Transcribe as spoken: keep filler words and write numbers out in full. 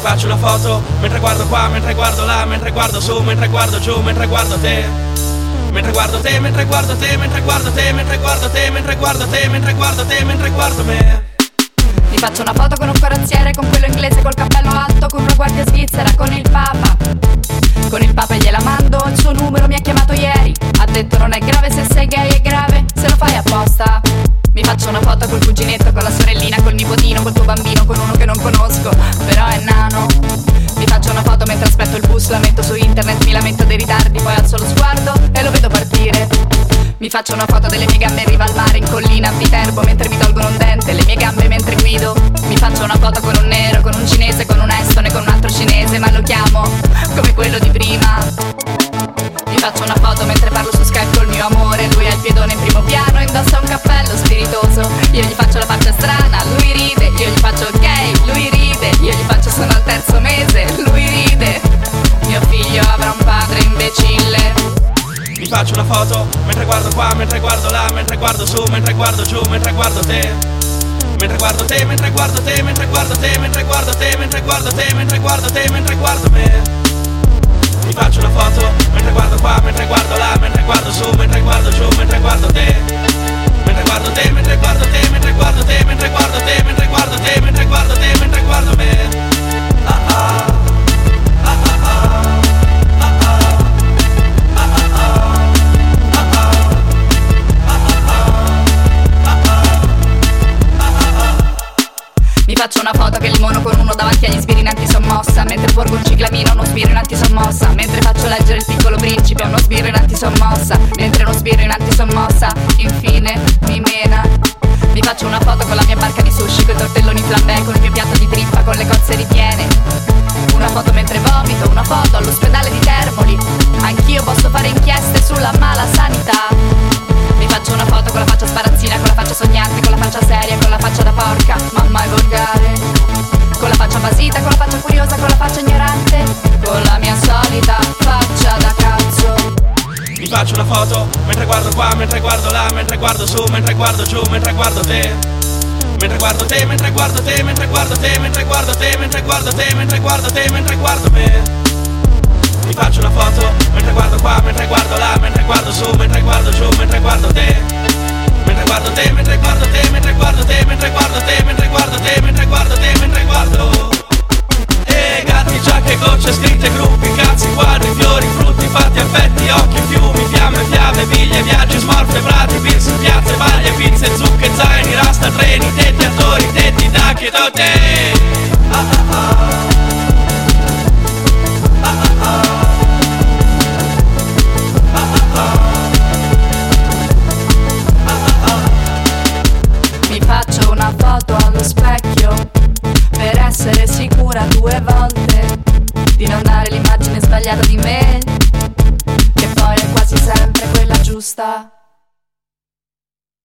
faccio una foto mentre guardo qua, mentre guardo là, mentre guardo su, mentre guardo giù, mentre guardo te. Mentre guardo te, mentre guardo te, mentre guardo te, mentre guardo te, mentre guardo te, mentre guardo te, mentre guardo me. Mi faccio una foto con un carrozziere, con quello inglese col cappello alto, con una guardia svizzera, con il papa. Con il papa gliela mando, il suo numero mi ha chiamato ieri. Ha detto non è grave se sei gay, è grave se lo fai apposta. Mi faccio una foto col cuginetto, con la sorellina, col nipotino, col tuo bambino, con uno che non conosco, però è nano. Mi faccio una foto mentre aspetto il bus, la metto su internet, mi lamento dei ritardi, poi alzo lo sguardo e lo vedo partire. Mi faccio una foto delle mie gambe in riva al mare, in collina a Viterbo, mentre mi tolgono un dente, le mie gambe mentre guido. Mi faccio una foto con un nero, con un cinese, con un estone, con un altro cinese, ma lo chiamo come quello di prima. Mi faccio una foto mentre parlo su Skype col mio amore, lui ha il piedone in primo piano, indossa un cappello spiritoso. Io gli faccio la faccia strana, lui ride, io gli faccio ok, lui ride, io gli faccio sono al terzo mese, lui ride. Mio figlio avrà un padre imbecille. Mi faccio una foto mentre guardo qua, mentre guardo là, mentre guardo su, mentre guardo giù, mentre guardo te. Mentre guardo te, mentre guardo te, mentre guardo te, mentre guardo te, mentre guardo te, mentre guardo te, mentre guardo me. Mi faccio una foto mentre guardo qua, mentre guardo là, mentre guardo su, mentre guardo giù, mentre guardo te. Mentre guardo te, mentre guardo te, mentre guardo te, mentre guardo te, mentre guardo te, mentre guardo te, mentre guardo me. Ah ah. Mi faccio una foto che limono con uno davanti agli sbirri in antisommossa, mentre porgo un ciclamino uno sbirro in antisommossa, mentre faccio leggere Il Piccolo Principe a uno sbirro in antisommossa, mentre uno sbirro in antisommossa infine mi mena. Mi faccio una foto con la mia barca di sushi, con i tortelloni flambè, con il mio piatto di trippa, con le cozze ripiene. Una foto mentre vomito, una foto all'ospedale di Termoli. Anch'io posso fare inchieste sulla mala sanità. Mi faccio una foto con la faccia sparazzina, con la faccia sognante, con la faccia seria, con la faccia da porca, mamma è volgare. Con la faccia basita, con la faccia curiosa, con la faccia ignorante, con la mia solita faccia da cazzo. Mi faccio una foto mentre guardo qua, mentre guardo là, mentre guardo su, mentre guardo giù, mentre guardo te. Mentre guardo te, mentre guardo te, mentre guardo te, mentre guardo te, mentre guardo te, mentre guardo te, mentre guardo me. Mi faccio una foto mentre guardo qua, mentre guardo là, mentre guardo su, mentre guardo giù, mentre guardo te. Mentre guardo te, mentre guardo te, mentre guardo te, mentre guardo te, mentre guardo te, mentre guardo te, mentre guardo. E gatti, giacche, gocce, scritte, gruppi, cazzi, quadri, fiori, frutti, fatti, affetti, occhi, fiumi, fiamme, fiabe, biglie, viaggi, smorfie, prati, pills, piazze, baglie, pizze, zucche, zaini, rasta, treni, tetti, attori, tetti, dacchi e dote. Ah ah ah. Mi faccio una foto allo specchio per essere sicura due volte di non dare l'immagine sbagliata di me, che poi è quasi sempre quella giusta.